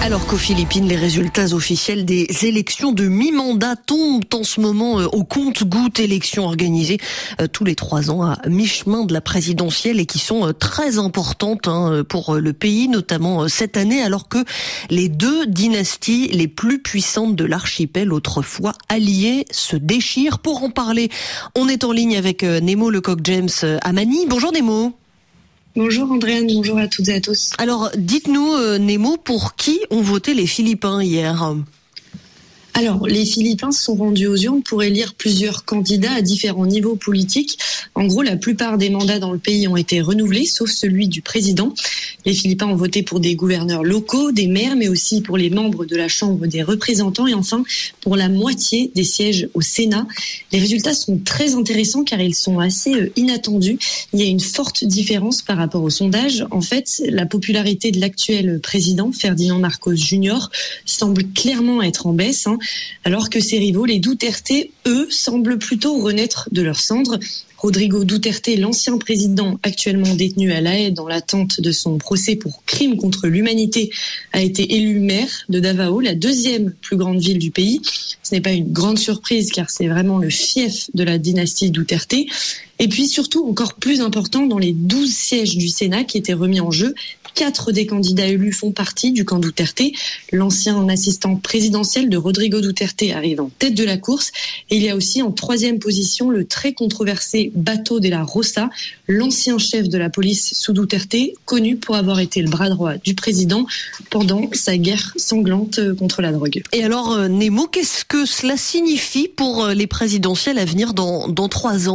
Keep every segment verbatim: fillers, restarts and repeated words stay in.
Alors qu'aux Philippines, les résultats officiels des élections de mi-mandat tombent en ce moment au compte-gouttes, élections organisées tous les trois ans à mi-chemin de la présidentielle et qui sont très importantes pour le pays, notamment cette année, alors que les deux dynasties les plus puissantes de l'archipel, autrefois alliées, se déchirent. Pour en parler, on est en ligne avec Nemo Lecoq-James à Manille. Bonjour Nemo. Bonjour Andréane, bonjour à toutes et à tous. Alors, dites-nous, euh, Nemo, pour qui ont voté les Philippins hier ? Alors, les Philippins se sont rendus aux urnes pour élire plusieurs candidats à différents niveaux politiques. En gros, la plupart des mandats dans le pays ont été renouvelés, sauf celui du président. Les Philippins ont voté pour des gouverneurs locaux, des maires, mais aussi pour les membres de la Chambre des représentants et enfin pour la moitié des sièges au Sénat. Les résultats sont très intéressants car ils sont assez inattendus. Il y a une forte différence par rapport au sondage. En fait, la popularité de l'actuel président, Ferdinand Marcos Junior, semble clairement être en baisse, hein, alors que ses rivaux, les Duterte, eux, semblent plutôt renaître de leurs cendres. Rodrigo Duterte, l'ancien président actuellement détenu à La Haye dans l'attente de son procès pour crime contre l'humanité, a été élu maire de Davao, la deuxième plus grande ville du pays. Ce n'est pas une grande surprise car c'est vraiment le fief de la dynastie Duterte. Et puis surtout, encore plus important, dans les douze sièges du Sénat qui étaient remis en jeu, quatre des candidats élus font partie du camp Duterte. L'ancien assistant présidentiel de Rodrigo Duterte arrive en tête de la course. Et il y a aussi en troisième position le très controversé Bato de la Rosa, l'ancien chef de la police sous Duterte, connu pour avoir été le bras droit du président pendant sa guerre sanglante contre la drogue. Et alors, Nemo, qu'est-ce que cela signifie pour les présidentielles à venir dans, dans trois ans ?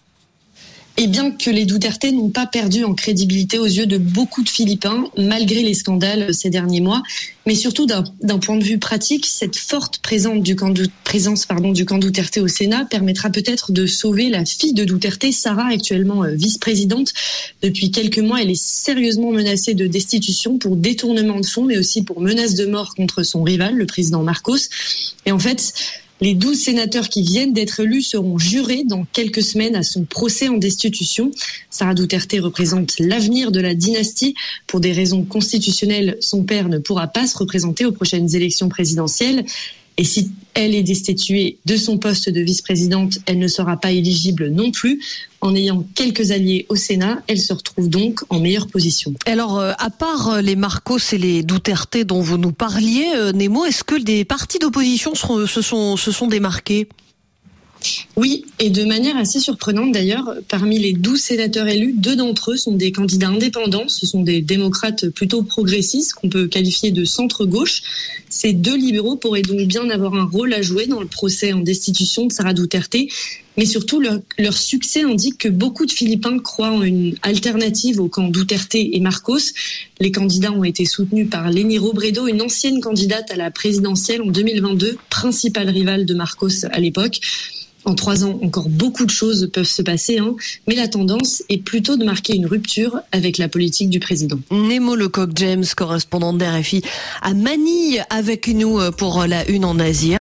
Et bien que les Duterte n'ont pas perdu en crédibilité aux yeux de beaucoup de Philippins, malgré les scandales ces derniers mois, mais surtout d'un, d'un point de vue pratique, cette forte présence du camp, de, présence, pardon, du camp Duterte au Sénat permettra peut-être de sauver la fille de Duterte, Sara, actuellement vice-présidente. Depuis quelques mois, elle est sérieusement menacée de destitution pour détournement de fonds, mais aussi pour menace de mort contre son rival, le président Marcos. Et en fait, les douze sénateurs qui viennent d'être élus seront jurés dans quelques semaines à son procès en destitution. Sara Duterte représente l'avenir de la dynastie. Pour des raisons constitutionnelles, son père ne pourra pas se représenter aux prochaines élections présidentielles. Et si elle est destituée de son poste de vice-présidente, elle ne sera pas éligible non plus. En ayant quelques alliés au Sénat, elle se retrouve donc en meilleure position. Alors, à part les Marcos et les Duterte dont vous nous parliez, Nemo, est-ce que des partis d'opposition se sont, se sont démarqués ? Oui, et de manière assez surprenante d'ailleurs, parmi les douze sénateurs élus, deux d'entre eux sont des candidats indépendants. Ce sont des démocrates plutôt progressistes qu'on peut qualifier de centre-gauche. Ces deux libéraux pourraient donc bien avoir un rôle à jouer dans le procès en destitution de Sara Duterte. Mais surtout, leur, leur succès indique que beaucoup de Philippins croient en une alternative au camp Duterte et Marcos. Les candidats ont été soutenus par Leni Robredo, une ancienne candidate à la présidentielle en deux mille vingt-deux, principale rivale de Marcos à l'époque. En trois ans, encore beaucoup de choses peuvent se passer, hein, mais la tendance est plutôt de marquer une rupture avec la politique du président. Nemo Lecoq-James, correspondante d'R F I à Manille, avec nous pour la Une en Asie.